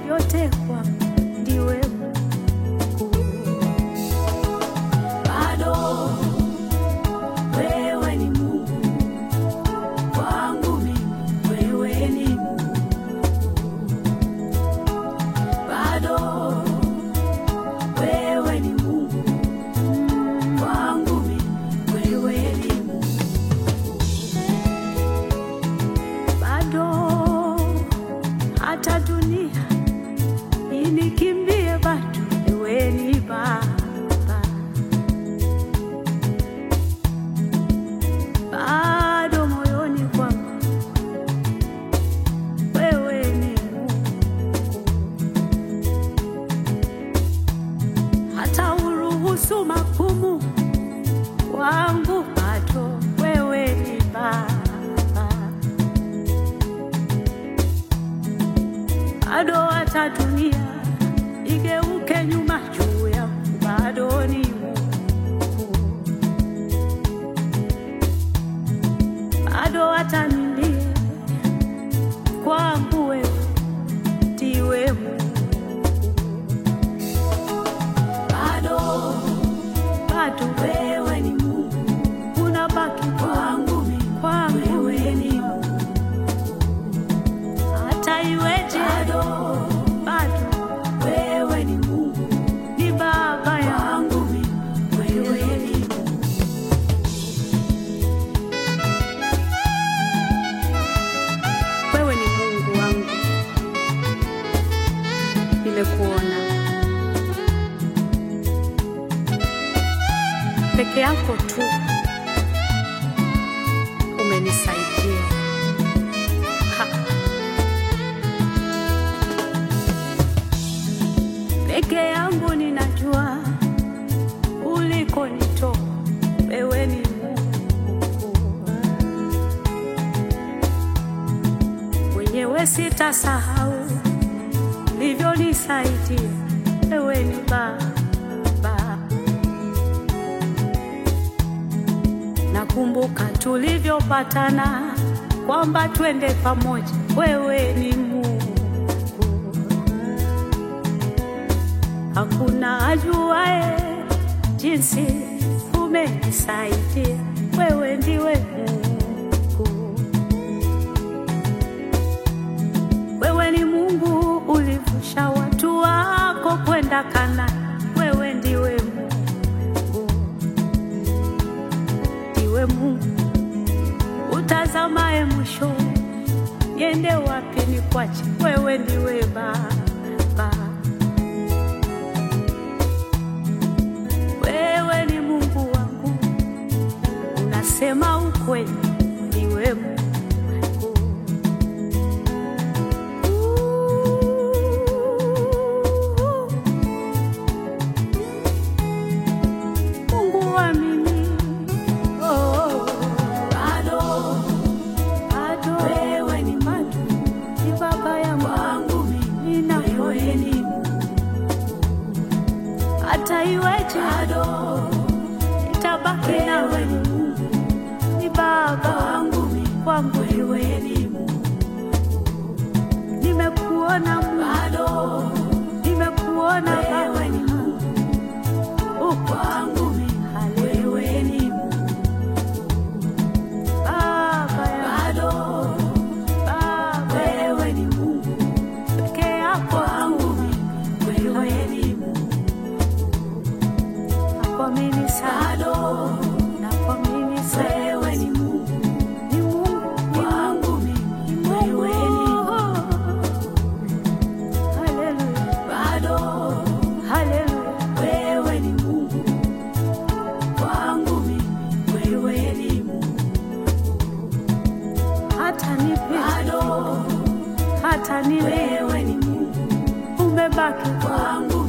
vyote kwangu, ndiwe Mungu. Bado wewe ni Mungu kwangu mimi, wewe ni Mungu. Bado wewe ni Mungu kwangu mimi, wewe ni Mungu. Bado hata dunia inikimbie, bado wewe ni Baba. Bado moyoni kwangu wewe ni Mungu. Hata uruhusu magumu wangu, bado wewe ni Baba. Bado hata dunia igeuke nyuma juu yangu, bado ni Mungu. Bado hata nilie kwangu, wewe ndiwe Mungu. Bado wewe ni Mungu, unabaki kwangu mimi, kwangu wewe ni Mungu. Hata iweje, bado wewe ni Mungu, ni Baba yangu mimi, wewe ni Mungu. Wewe ni Mungu wangu, nimekuona peke yako tu, umenisaidia. Peke yangu ninajua ulikonitoa, wewe ni Mungu. Mwenyewe sitasahau ulivyonisaidia, wewe ni Baba. Nakumbuka tulivyopatana kwamba twende pamoja, wewe ni Mungu. Hakuna ajuaye jinsi umenisaidia, wewe ndiwe Mungu. Wewe ni Mungu ulivusha watu wako kwenda Kanaani, wewe ndiwe Mungu. Ndiwe Mungu utazamaye mwisho, niende wapi nikwache, wewe ndiwe Baba. Wewe ni Mungu wangu, unasema ukweli, ndiwe Mungu. Mungu wa mimi, bado wewe ni Mungu, ni Baba yangu mimi, na wewe ni Mungu. Hata iweje, nitabaki na wewe, ni Baba wangu mimi, kwangu wewe ni Mungu. Nimekuona Mungu, nimekuona wewe ni Mungu kwangu mimi, wewe ni Mungu. Baba wewe ni Mungu, peke yako kwangu mimi, wewe ni Mungu. Nakuamini sana, nakuamini sana, wewe ni Mungu, ni Mungu kwangu mimi, wewe ni Mungu. Haleluya, haleluya, wewe ni Mungu kwangu mimi, wewe ni Mungu. Hata nipe, hata niwe, wewe ni Mungu, umebaki kwangu.